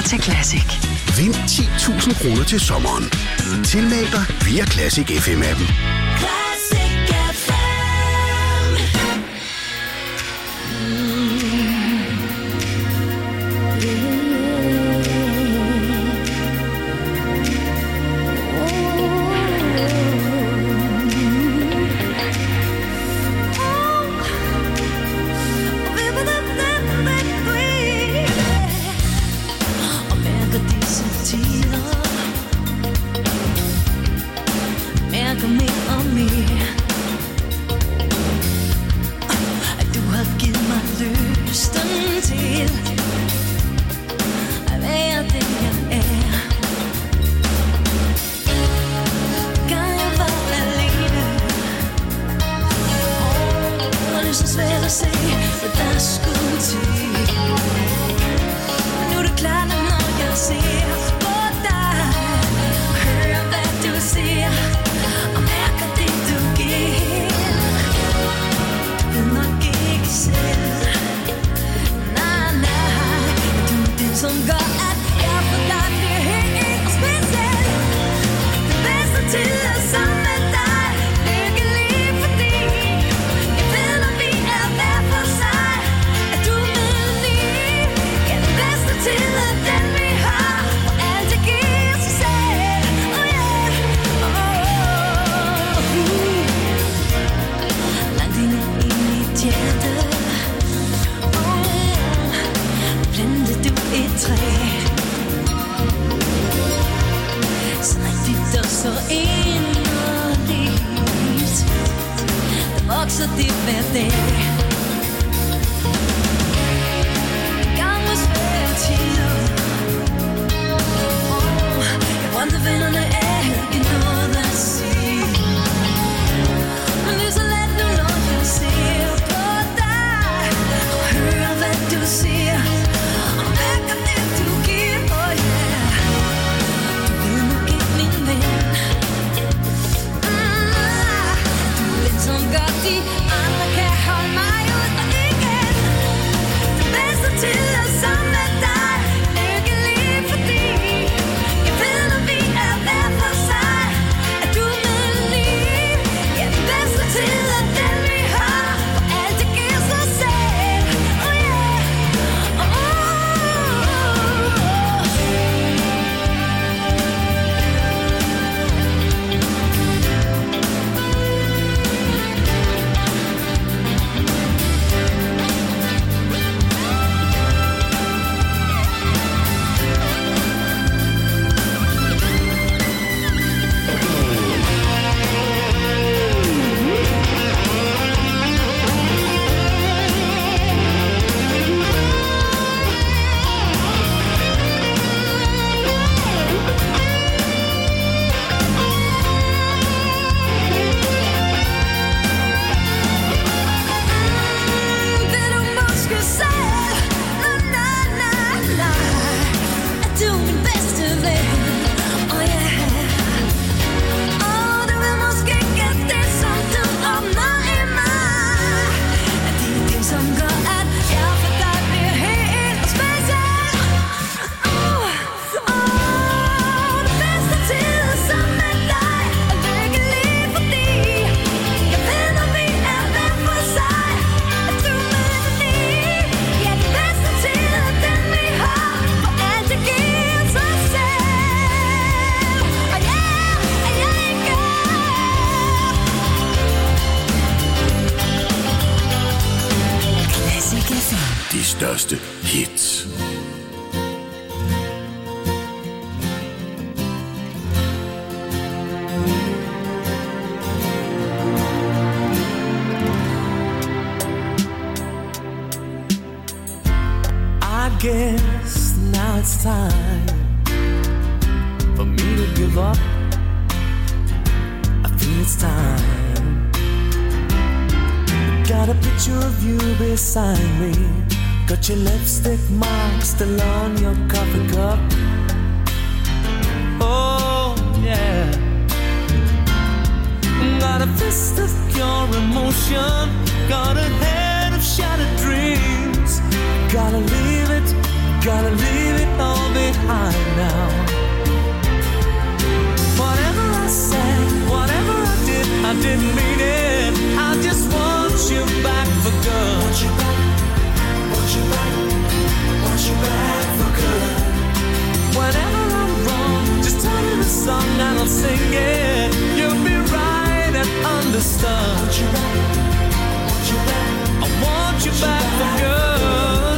til Classic. Vind 10.000 kroner til sommeren. Tilmeld dig via Classic FM-appen. Classic FM. Mærker mere og mere, at du har givet mig lysten til at være den jeg er. Kan jeg være alene? Det er så svært at se, hvad der skulle til. Men nu er det klart, at når jeg ser på dig, hører hvad du siger og mærker det du giver. Du ved nok ikke selv. Nej, nej, du er den som gør, at jeg for dig bliver helt speciel. Det bedste til at sammen med dig, lykkelig fordi jeg ved, når vi er hver for sig, at du er med lige. Ja, det bedste til at den vi har, og alt det giver sig selv. Oh yeah, langt inde i mit hjerte, plantede du et træ, så rigtigt og så inderligt, der vokser det hver dag. Gang med svære tider, jeg brændte vennerne af, ikke noget at sige. Men det er så let nu, når jeg ser på dig og hører, hvad du siger og mærker det, du giver. Oh yeah, du ved nok ikke, min ven. Du er den, som gør de andre kan holde mig ud og igen. Det bedste til at sammen med dig, lykkelig fordi jeg ved, når vi er hver for sig, at du er med lige. Ja, det bedste til at den vi har, for alt det giver sig selv. Oh yeah, vil du måske selv? Nej, nej, nej, er du min bedste ven? Oh yeah, du vil måske gætte det, som du åbner i mig, at det er det, som gør, at jeg for dig bliver helt speciel. Det bedste tid sammen med dig er lykkelig fordi jeg ved, når vi er hver for sig, at du er med lige. Ja, det bedste tid er den vi har, for alt det giver sig selv. Og ja, at jeg ikke Classic FM. De største hits. I guess now it's time for me to give up. I feel it's time. Got a picture of you beside me. Got your lipstick mark still on your coffee cup. Oh yeah. Got a fist of pure emotion. Got a head of shattered dreams. Gotta leave it all behind. didn't mean it. I just want you back for good. Want you back, want you back, want you back for good. Whenever I'm wrong, just tell me the song and I'll sing it. You'll be right and understood. Want you back, want you back, I want you back for good.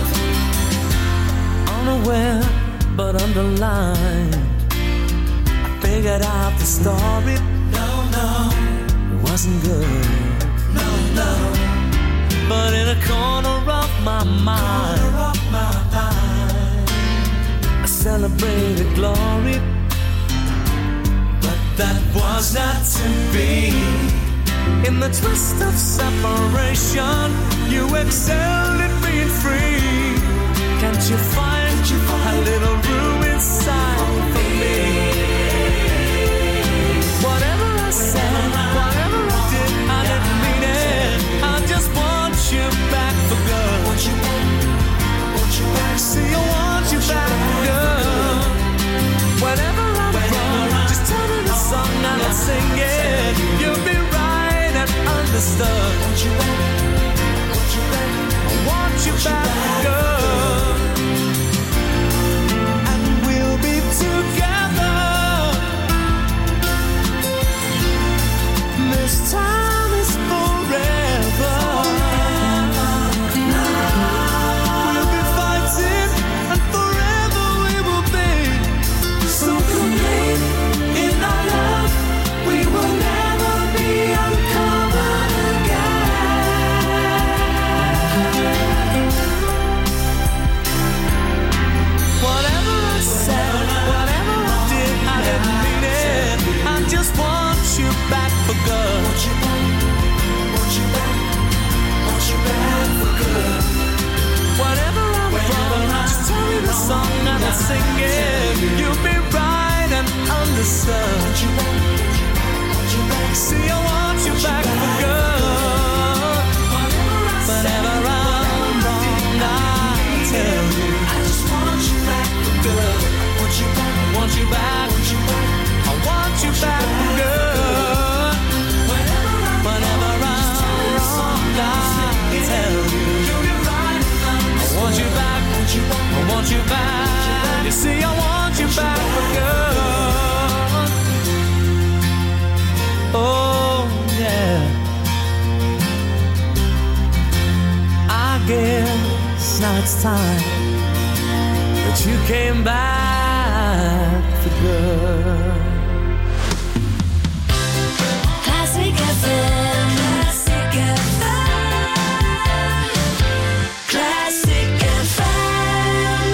Unaware but underlined, I figured out the story. No, no, it wasn't good. No, no, but in a corner of my mind, I celebrated glory, but that was not to be. In the twist of separation, you excelled at being free. Can't you find a little room inside for me? Whatever I said, whatever I did, I didn't mean it. I just want you back for good. Want you back, want you back. See, I want you back for good. Whenever I'm wrong, just tell me the song and I'll sing it. You'll be right and understood. Want you back, want you back. I want you back for good. And we'll be together. This time is forever. We'll be fighting and forever we will be. So complete in our love, we will never be uncovered again. Whatever I said, whatever I did, I didn't mean it. I just want you back for good. Want you back, want you back, want you back for good. Whatever I'm wrong, just tell me the song and I'll sing it. You'll be right and understood. Want you back, want you back. See, I want you back for good. Whenever I'm wrong, I'll tell you. I just want you back for good. Want you back, want you back, want you back. I want you back for good. Whenever I'm wrong, I'll tell you. I want you back, I want you back. You see, I want you back for good. Oh, yeah. I guess now it's time that you came back for good. Classic FM, Classic FM, Classic FM.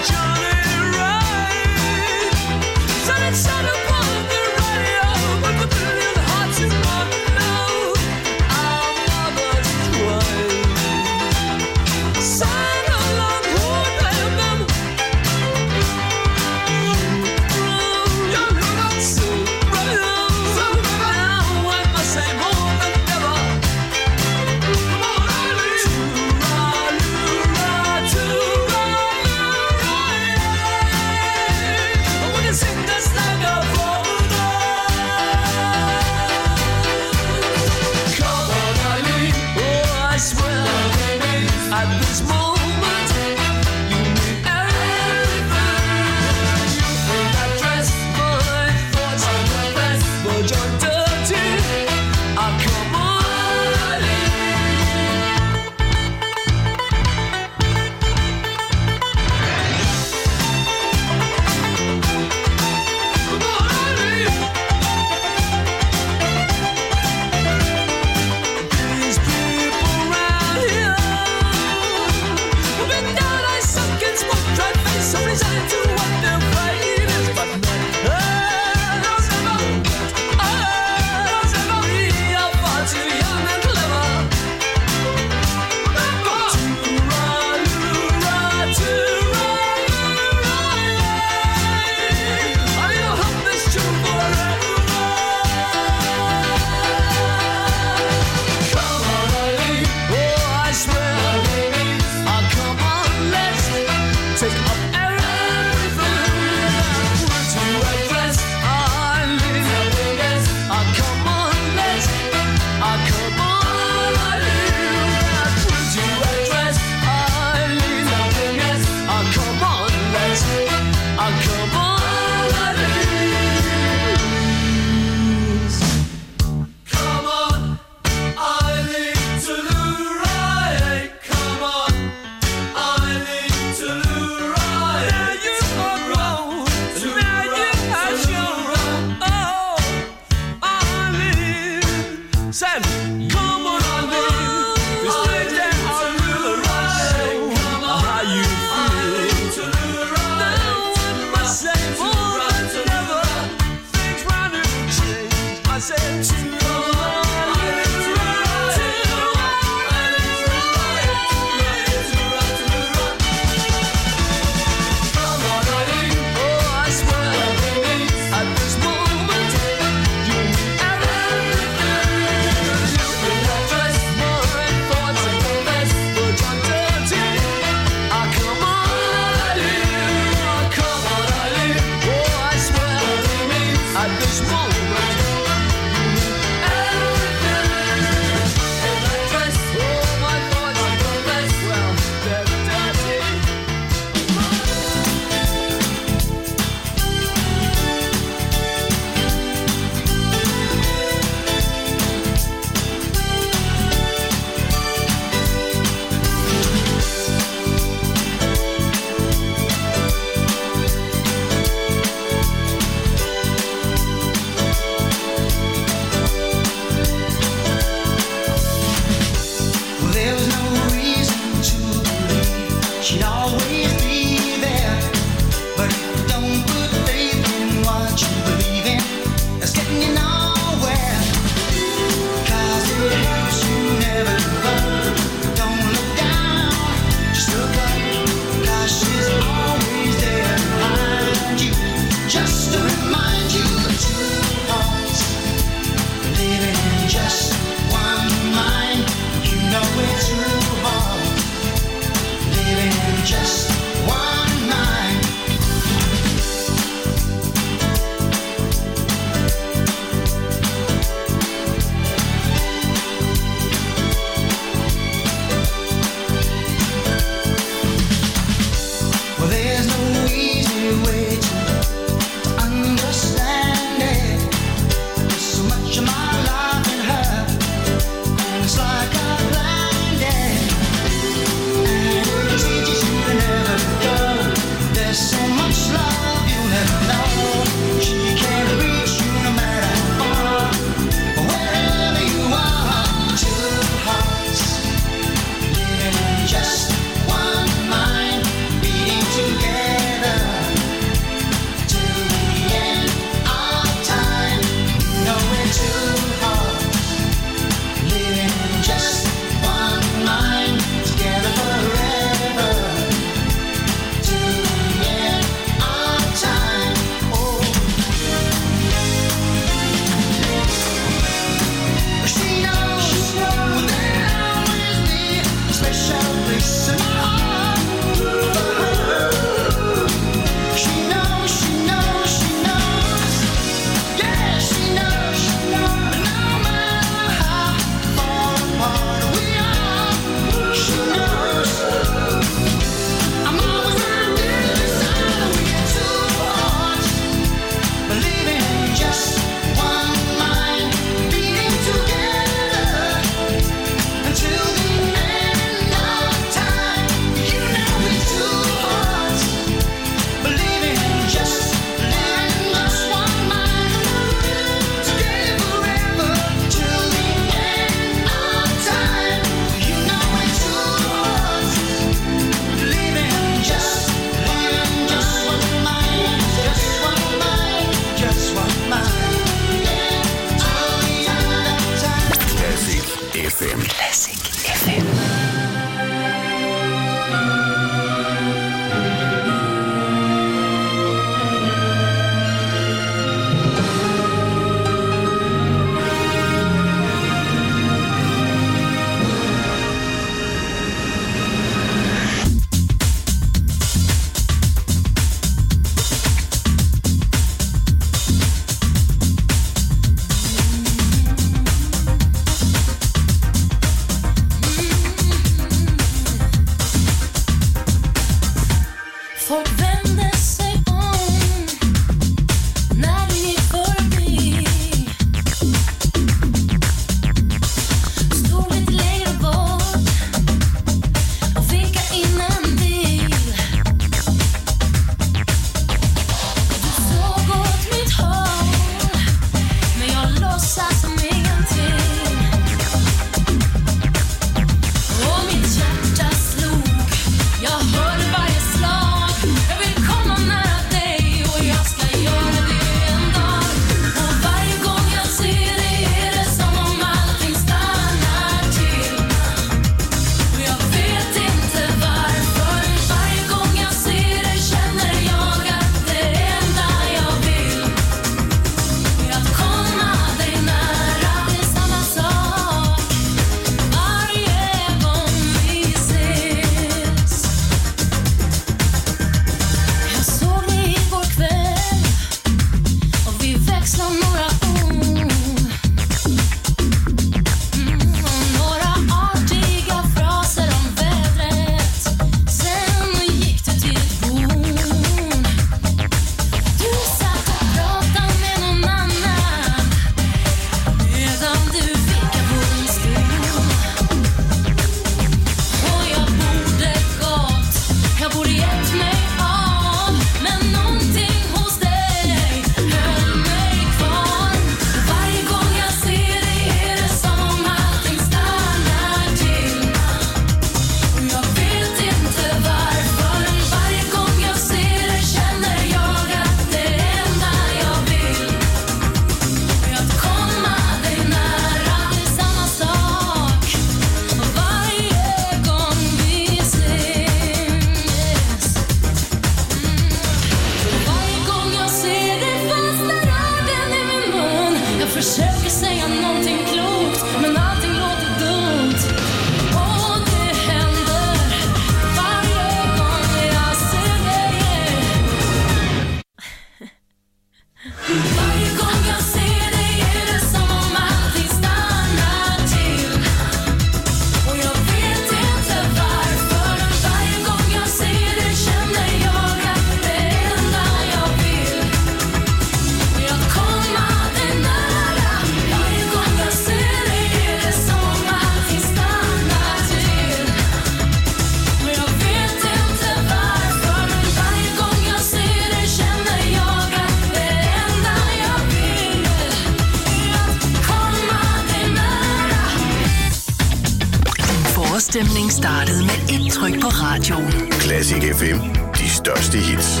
Morgenstemning startede med et tryk på radioen. Classic FM. De største hits.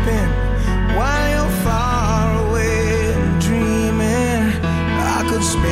Spend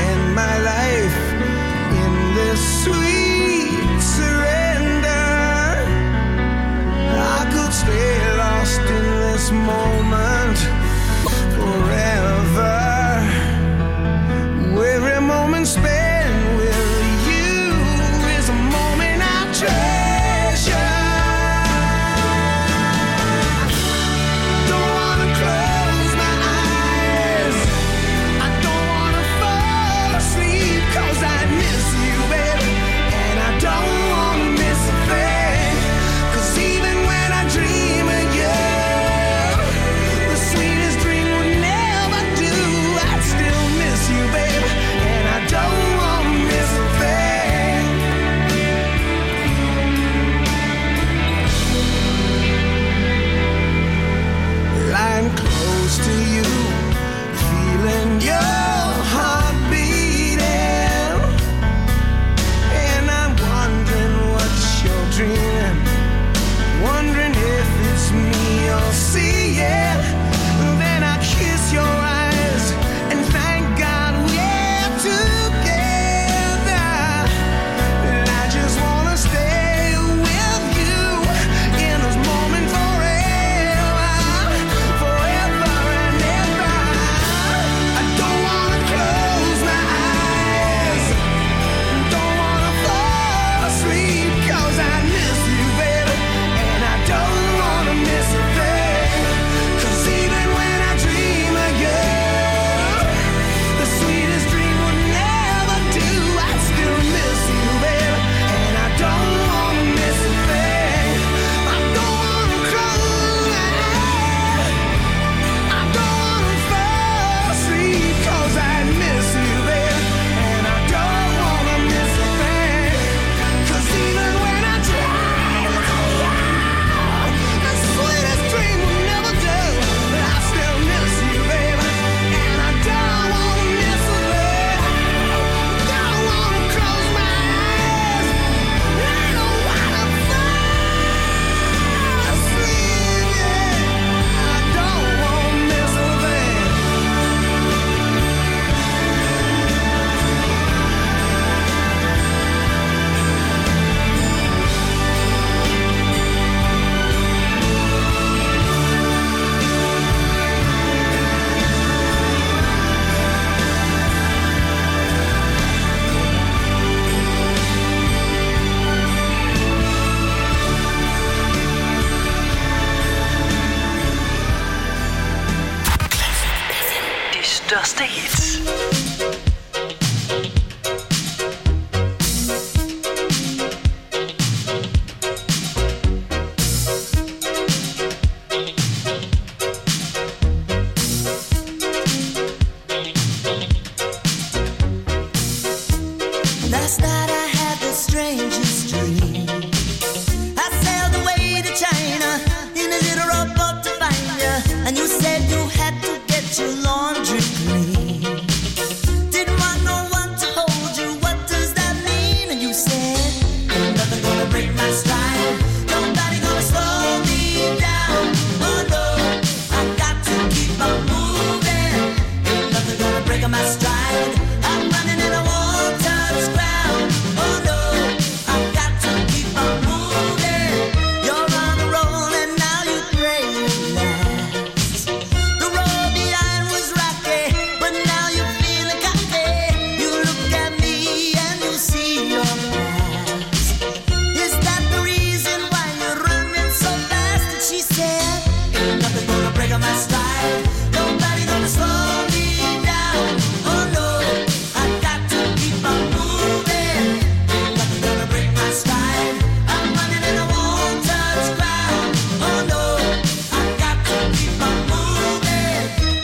største hits. Last night I had the strangest dream. I sailed away to China in a little rowboat to find you, and you said you had to get your laundry clean. Didn't want no one to hold you. What does that mean? And you said, ain't nothing gonna break my stride. Nobody gonna slow me down. Oh no, I got to keep on moving. Ain't nothing gonna break my stride. I'm running and I won't touch ground. Oh no, I got to keep on moving. You're on a roll and now you pray you last. The road behind was rocky, but now you're feeling cocky. You look at me and you see your past. Is that the reason why you're running so fast? And she said, ain't nothing gonna break my stride. Nobody gonna slow me down. Oh no, I got to keep on moving. Ain't nothing gonna break my stride. I'm running and I won't touch ground. Oh no, I got to keep on moving.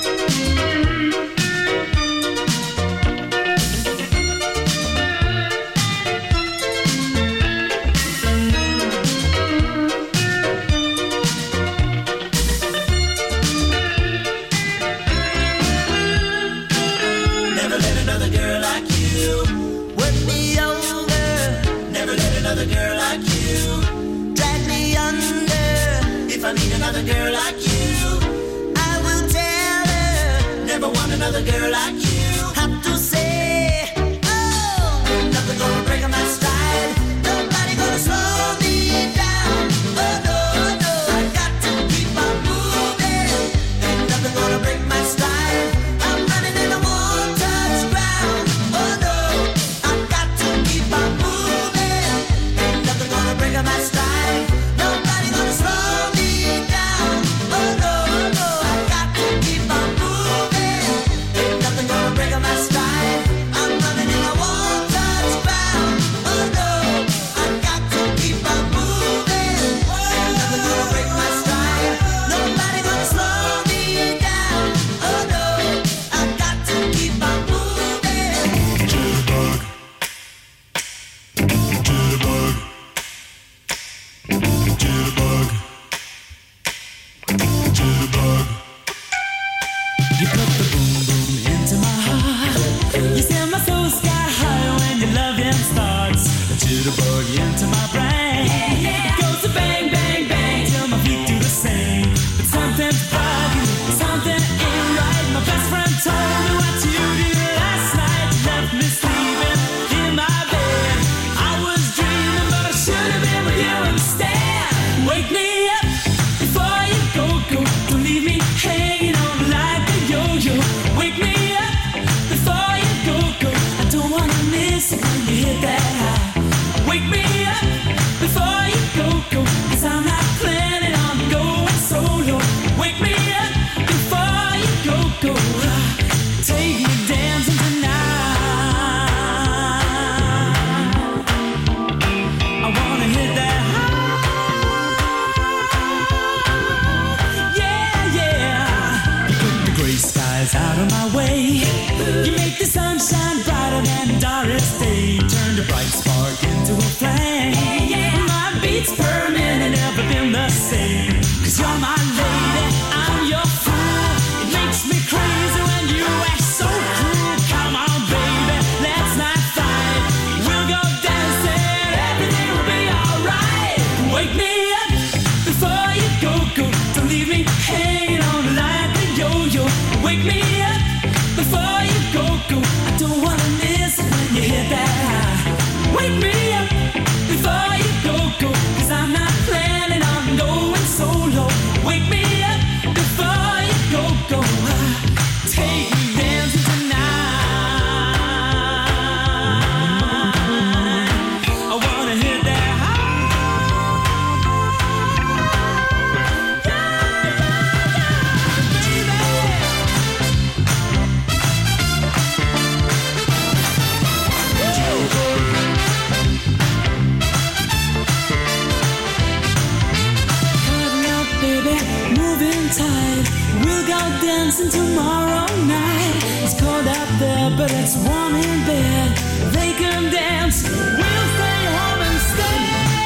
Never let another girl like you work me over. Never let another girl like you drag me under. If I meet another girl like you, I will tell her. Never want another girl like you. Have to say, oh, ain't nothing gonna break my stride. Nobody gonna slow me down. Oh no, no, I got to keep on moving. Ain't nothing gonna break my stride. I'm running and I won't touch ground. Oh no, I got to keep on moving. Ain't nothing gonna break my stride. Nobody gonna slow me down. Oh no, no, I got to keep on moving. Ain't nothing gonna break my stride. I'm running and I won't touch ground. Oh no, I got to keep on moving. Ain't nothing gonna break my stride. Nobody gonna slow me down. Oh no, I got to keep on moving. Jitterbug. Jitterbug. Jitterbug. Jitterbug. You put the boom boom into my heart. You send my soul sky high when your loving starts. A jitterbug into my brain. It goes to bang bang bang till my feet do the same. But something's bugging, something ain't right. My best friend told me what you did last night. You left me sleeping in my bed. I was dreaming, but I should have been with you instead. Wake me up before you go, go. Don't leave me hanging on like a yo-yo. Wake me up before you go, go. I don't wanna miss it when you hit that high. Wake me up before you go, go. 'Cause I'm not planning on going solo. Wake me up before you go, go. Take me dancing tonight. I wanna hit that high. Yeah, yeah. You put the gray skies out of my way. You make the sunshine brighter than Doris Day. Turn the bright spark into a flame. My beats per minute never been the same. 'Cause you're my lady, I'm your fool. It makes me crazy when you act so cruel. Come on, baby, let's not fight. We'll go dancing, everything will be alright. Wake me up before you go, go. Don't leave me hanging on like a yo-yo. Wake me up before you go, go. I don't wanna miss it when you hit that high. Wake me up before you go, go. 'Cause I'm not planning on going solo. Wake me moving tide. We'll go dancing tomorrow night. It's cold out there, but it's warm in bed. They can dance, we'll stay home instead.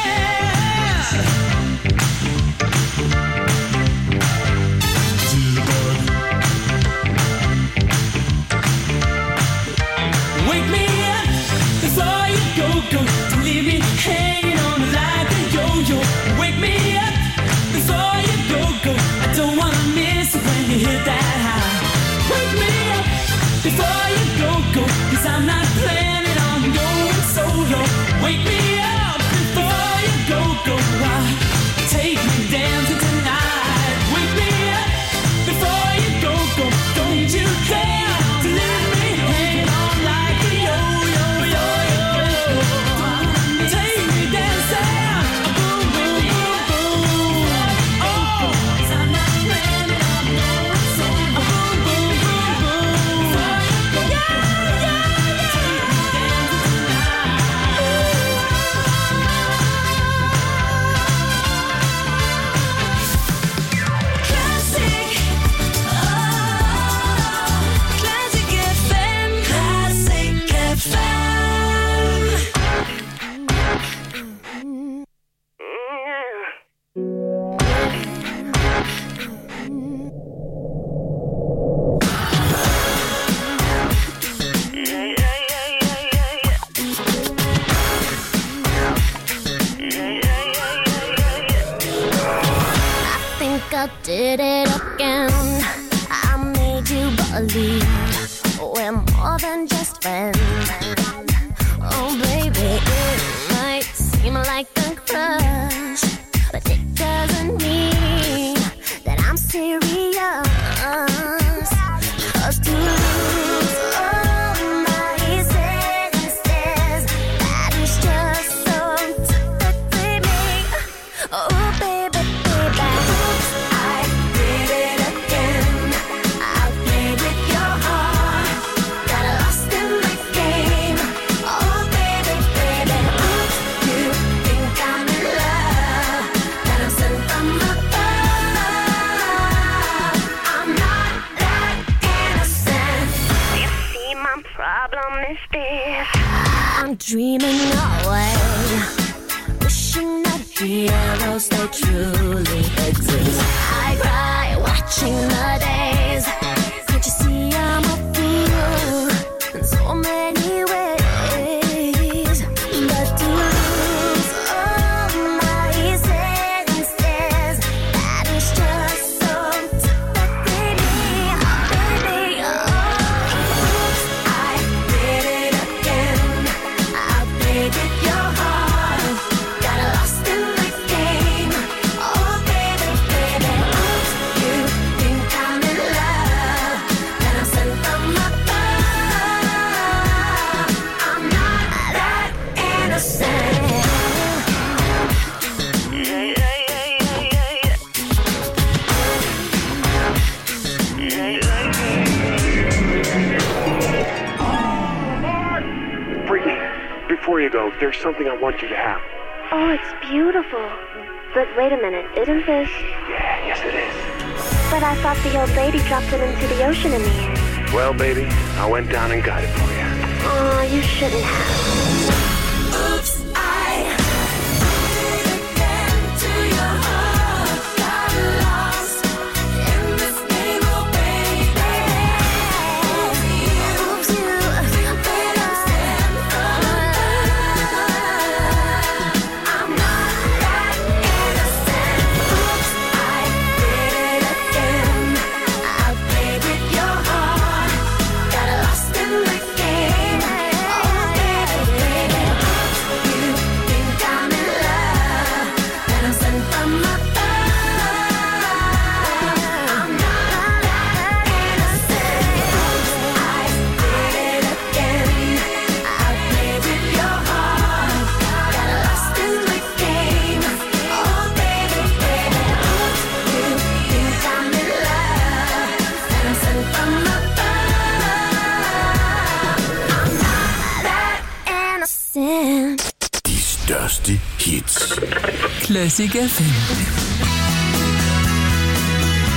Wake me up before you go. Don't leave me hanging on like a yo-yo. Wake me up before you go. I don't wanna miss it when you hit that high. Wake me up before you go. 'Cause I'm not planning on going solo. Wake me up before you go. Take me dancing tonight. Wake me up before you go. Don't you care to leave me hanging on like a yo-yo. Take me dancing, boom, boom, boom, boom. Oh, 'cause I'm not planning on going solo. Boom, boom, boom, boom. Yeah. Take me dancing Classic, Classic FM, Classic FM. I think I did it again. I made you believe we're more than just friends. Oh, baby, it might seem like a crush, but it doesn't mean that I'm serious. 'Cause to lose all my senses, that is just so typically me. Oh, baby, oops, I did it again. I played with your heart, got lost in the game. Oh, baby, oops, you think I'm in love, that I'm sent from above. I'm not that innocent. You see, my problem is this: I'm dreaming away, wishing that heroes they truly exist. I cry watching the days. Can't you see I'm a fool in so many ways? But to lose all my senses, that is just so typically me, baby. Oops, I did it again. I played with your heart, got lost in the game. Oh, baby, oops, you think I'm in love, that I'm sent from above. I'm not that innocent. Freaky, before you go, there's something I want you to have. Oh, it's beautiful. But wait a minute, isn't this? Yeah, yes it is. But I thought the old lady dropped it into the ocean in the end. Well, baby, I went down and got it for you. Oh, you shouldn't have. Oops, I did it again to your heart. Got lost in this game, oh baby. Oops, you think I'm sent from above. I'm not that innocent. Oops, I did it again. I played with your heart, got lost in the game. Oh, baby, you think I'm in love, that I'm sent from above. I'm not that innocent. I did it again. I played with your heart, got lost in the game. Oh, baby, you think I'm in love, that I'm sent from above. I'm not that innocent. De største hits. Classic FM.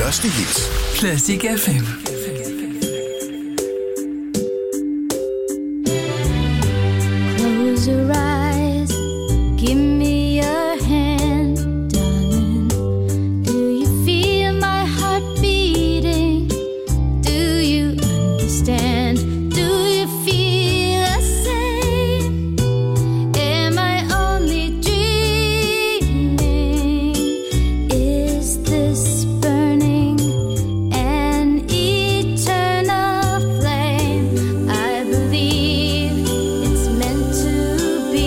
største hits. Classic FM. Close your eyes, give me your hand, darling. Do you feel my heart beating? Do you understand? Do you feel the same? Am I only dreaming? Is this burning an eternal flame? I believe it's meant to be.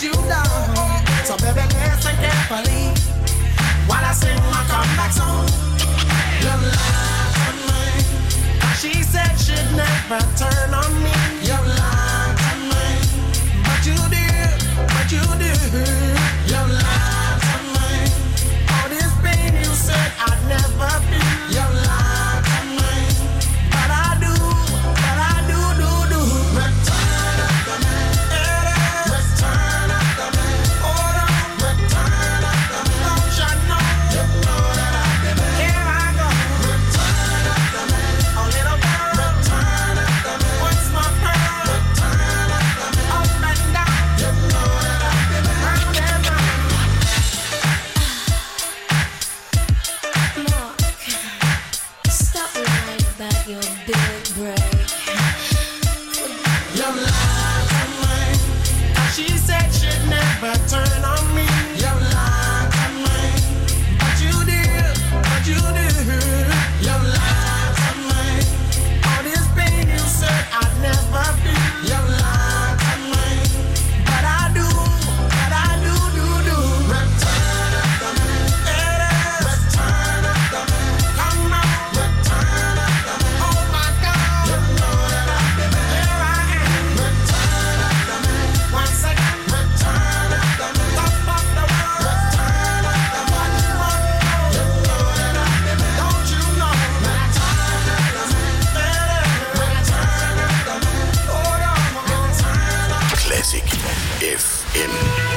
you down. So baby, listen carefully while I sing my comeback song. You lied to me. She said she'd never turn on me. You lied to me, but you did, but you did. You lied to me. All this pain you said I'd never feel. You lied to me, but I do, do. Return up the man, return up the man. Hold on, return up the man. Don't you know? You know that I've been bad. Here I go. Return up the man, a little girl. Return up the man. What's my pearl? Return up the man. Up and down. You know that I've been bad. Round and round. Mark, stop lying about your big break. You lied to me. She said she'd never turn on me. You lied to me, but you did, but you did. You lied to me. All this pain you said I'd never feel. You lied to me, but I do, do. Return up the man, return up the man. Come on, return up the man. Oh my God, you know that I've been bad. Here I am, return up the man. Once again, return up the man. Top of the world, return up the man. You know that I've been bad. Don't you know? Return up the man, return up the man. Hold on, return up. Classic FM.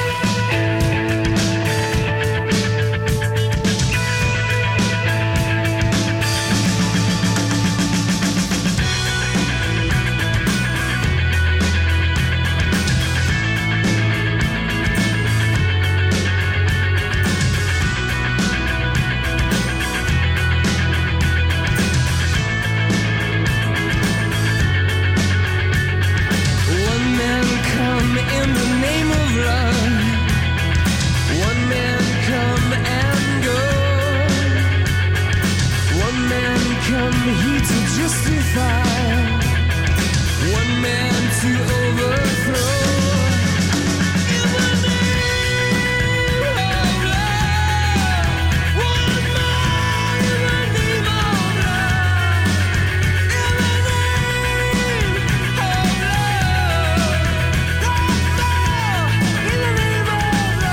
One man come in the name of love. One man come and go. One man come here to justify. One man to overthrow. In the name of love. One man in the name of love. In the name of love. In the name of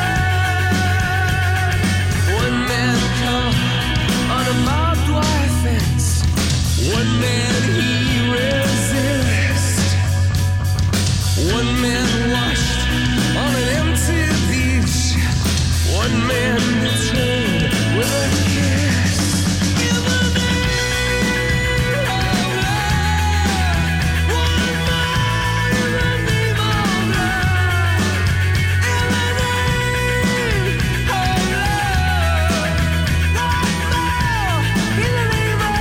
love. One man come on a barbed wire fence. One man he resists. One man washed on an empty beach. One man betrayed with a kiss. In the name of love. One man in the name of love. In the name of love. In the name of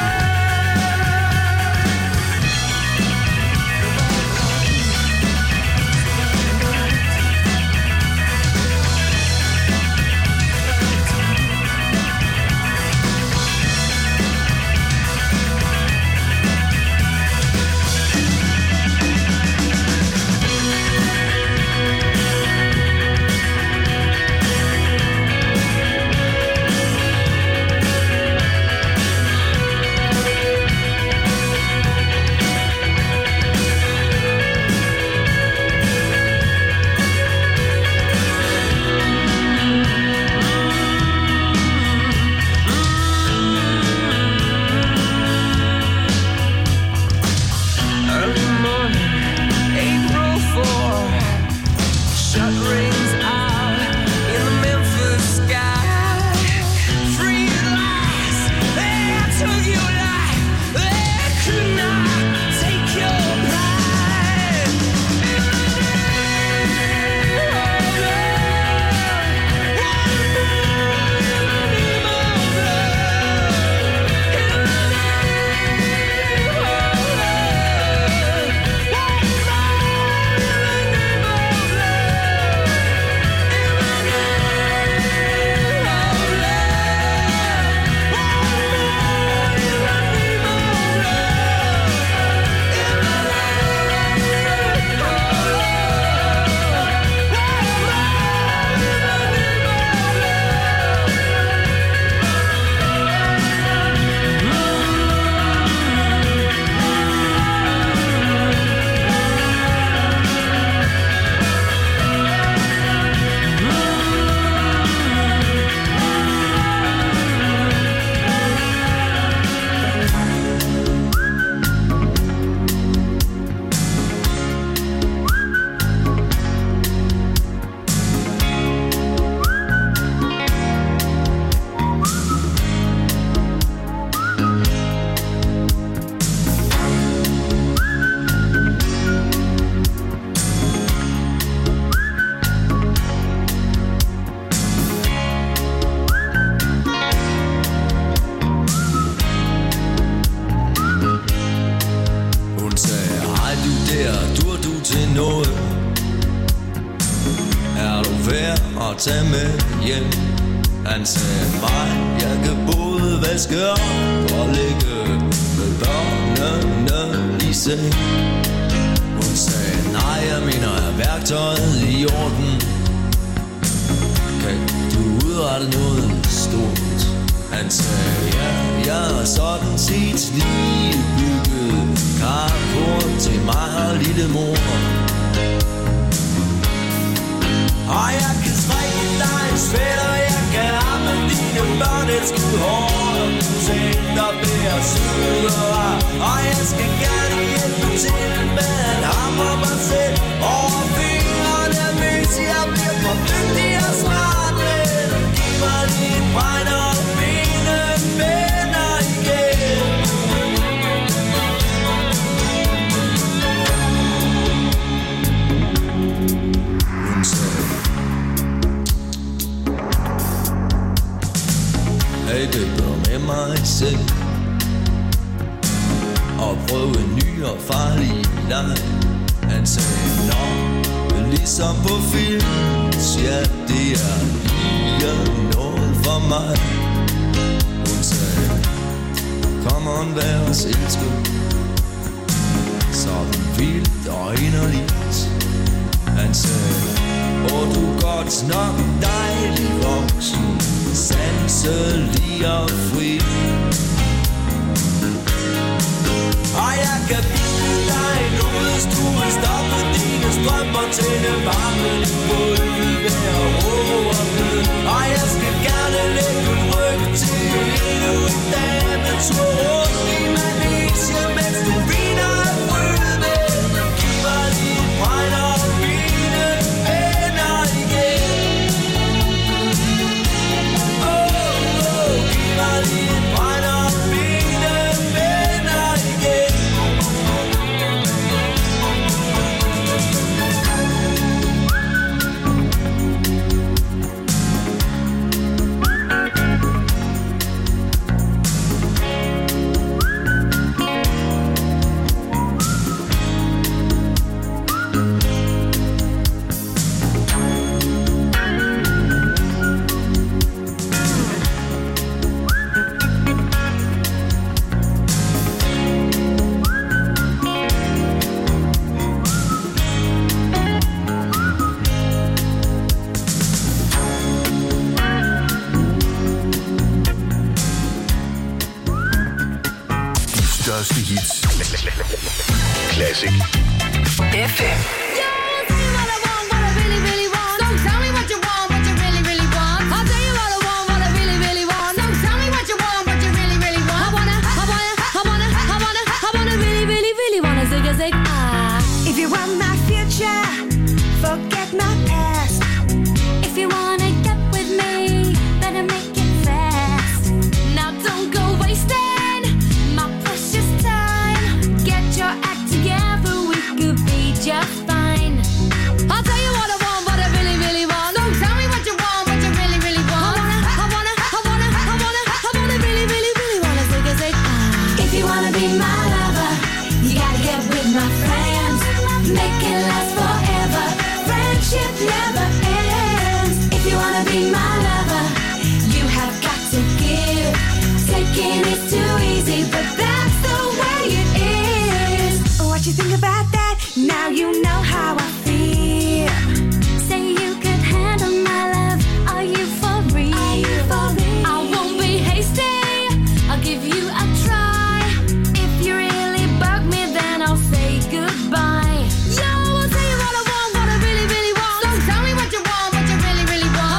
early morning, April 4. Shut rings out in the Memphis sky. Free at last, they took your life. They could not take your pride. In the name of love. One more in the name of love. In the name of love. One more in the name of love. værd at tage med hjem. Han sagde mig, jeg kan både vaske op og ligge med børnene i seng. Hun sagde, nej, jeg mener, er værktøjet i orden? Kan du udrette noget stort? Han sagde, ja, jeg er sådan set lige bygget carport til mig og lille mor. Og jeg kan strikke dig en sweater, jeg kan ramme dine børn et skud hårdt. Og du tænker at være sødere, og jeg skal gerne hjælpe til med at hamre mig selv over fingrene, hvis jeg bliver for dygtig og smart. Men giv mig lige et brænd og mine venner igen. Hun sagde, hey, det går med mig selv og prøve en ny og farlig leg. Han sagde, nå, ligesom på film, ja, det er lige noget for mig. Hun sagde, kom on, vær os elsket, sådan vildt og inderligt. Han sagde, du er godt nok dejlig voksen, sanselig og fri. Og jeg kan bilde dig nu, hvis du vil stoppe dine strømper, tænde varmen på ølvær og råberne. Og jeg skal gerne lægge en ryg til endnu en dametur rundt i Malaysia, mens du viner af frøde. Giv mig lige et brænd og mine venner igen. Giv mig lige et brænd og mine venner igen. Største hits. Classic. FM. If you want my future, forget my past. If you wanna get with me, better make it fast. Now don't go wasting my precious time. Get your act together, we could be just fine. I'll tell you what I want, what I really, really want. So tell me what you want, what you really, really want. I wanna really, really, really wanna zig. If you wanna be my lover, you gotta get with my friends. Make it last forever. Friendship never ends. If you wanna be my lover, you have got to give. Taking is too easy, but that's the way it is. What you think about that? Now you know how I feel. Say you could handle my love. Are you for real? I won't be hasty. I'll give you a try. If you really bug me, then I'll say goodbye. Yo, I'll tell you what I want, what I really, really want. So tell me what you want, what you really, really want.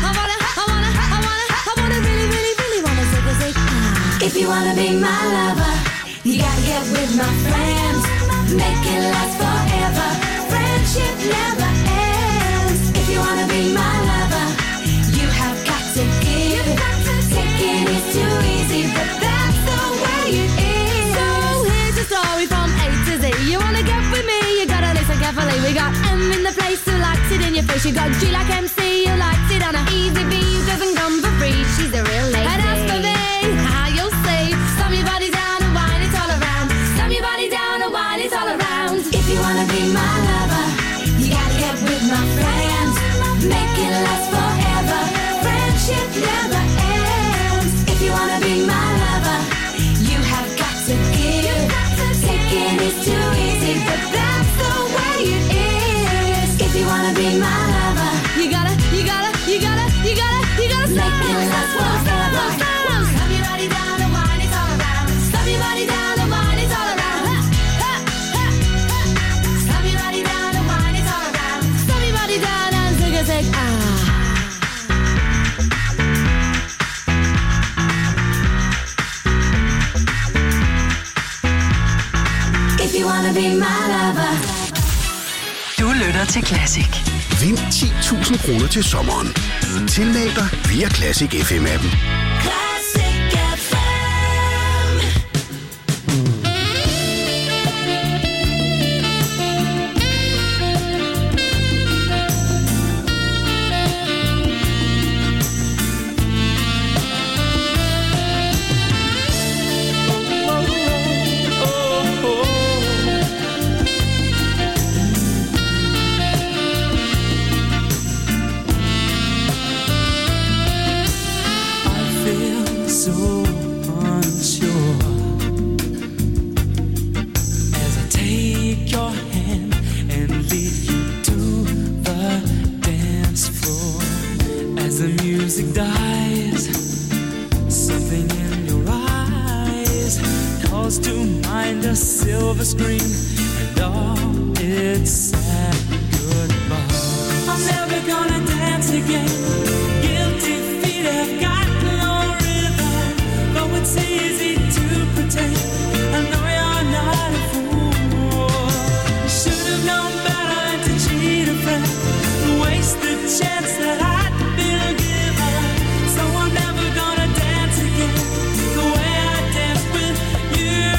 I wanna really, really, really wanna zig. If you wanna be my lover, you gotta get with my friends. Make it last forever. Friendship never ends. If you wanna be my lover, you have got to give. Taking is too easy, but that's the way it is. So here's the story from A to Z. You wanna get with me, you gotta listen carefully. We got M in the place who likes it in your face. You got G like MC, who likes it on a easy B, who doesn't come for free. She's a real lady. And as for me, how you'll say, slam your body down and wine it all around. Slam your body down and wine it all around. If you wanna be my lover, you gotta get with my friends. Make it music. If you wanna be my lover. Du lytter til Classic. Vind 10.000 kroner til sommeren. Tilmeld dig via Classic FM-appen. Classic FM. Silver screen and all its sad goodbye. I'm never gonna dance again. Guilty feet have got no rhythm, though it's easy to pretend. I know you're not a fool. Should have known better to cheat a friend, waste the chance that I'd been given. So I'm never gonna dance again the way I danced with you.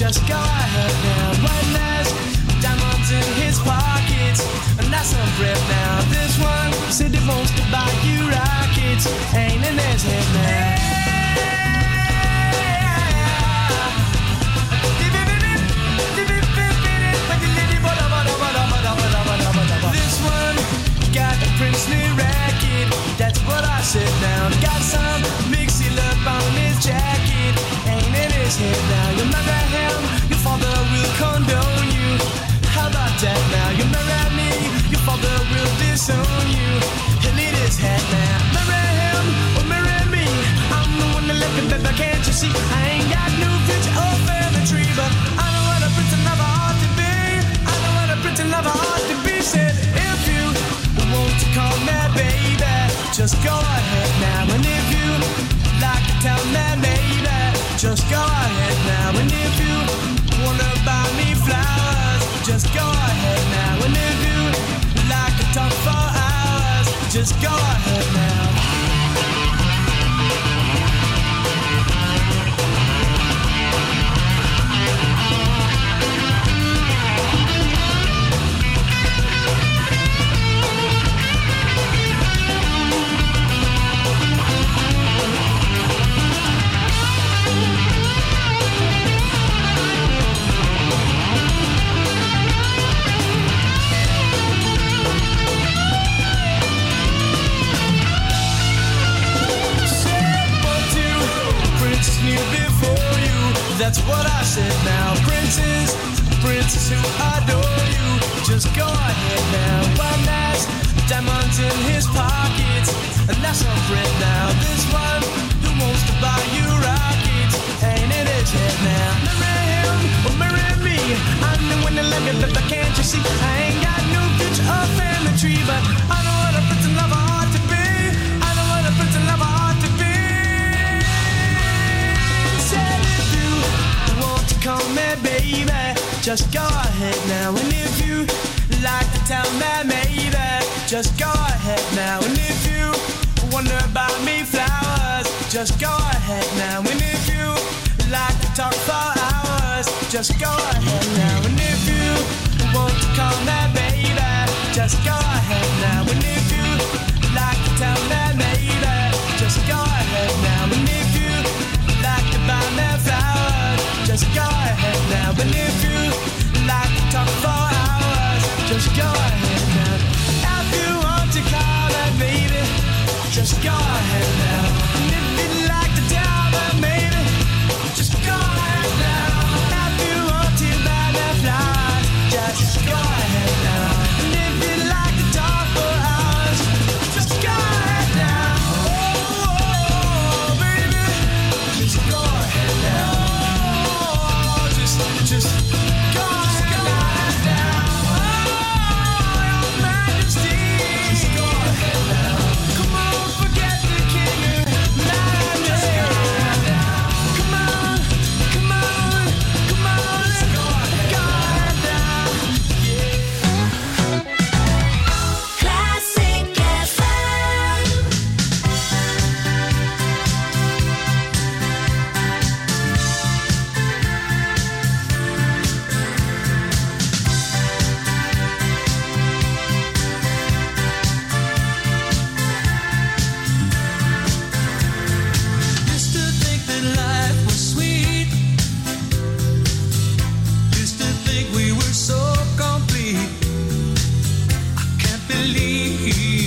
just go ahead now. One last diamonds in his pockets, and that's some breath now. This one said he wants to buy you rockets, ain't in his head now. This one got a princely racket, that's what I said now. Got some mixy love on his jacket, ain't in his head now. You marry him, your father will condone you. How about that now? You marry me, your father will disown you. He'll eat his head now. Marry him or marry me, I'm the one that left it, baby, can't you see? I ain't got no future or family tree, but I know what a prince and lover ought to be. I know what a prince and lover ought to be. Said if you want to call me baby, just go ahead now. And if you like to tell me maybe, just go ahead now. And if you wanna buy me flowers, just go ahead now. And if you like to talk for hours, just go ahead now. That's what I said now. Princes who adore you, just go ahead now. One last diamonds in his pockets, and that's some bread now. This one who wants to buy you rockets, ain't in his head now. Marry him or marry me, I'm the one that love you, but can't you see? I ain't got no future or family tree, but I know what a prince and lover ought to be. I know what a prince and lover ought to be. Said if you want to call me baby, just go ahead now. And if you like to tell me maybe, just go ahead now. And if you wonder about me flowers, just go ahead now. And if you like to talk for hours, just go ahead now. And if you want to call me baby, just go ahead now. And if you like to tell me maybe, just go ahead now. And if you like to buy me flowers, just go ahead now. And if you like to talk for hours, just go ahead now. If you want to call me baby, just go ahead now. And if you'd like to tell me maybe, just go ahead now. If you want to buy me flowers, just go ahead now. And if you'd like to talk for hours, just go ahead now. Oh, baby, just go ahead now. Just go ahead now. Oh, your majesty. Just go ahead now. Come on, forget the king of madness. Come on, come on, come on. Just go ahead now. Yeah. Classic FM. Used to think that life was sweet. Used to think we were so complete. I can't believe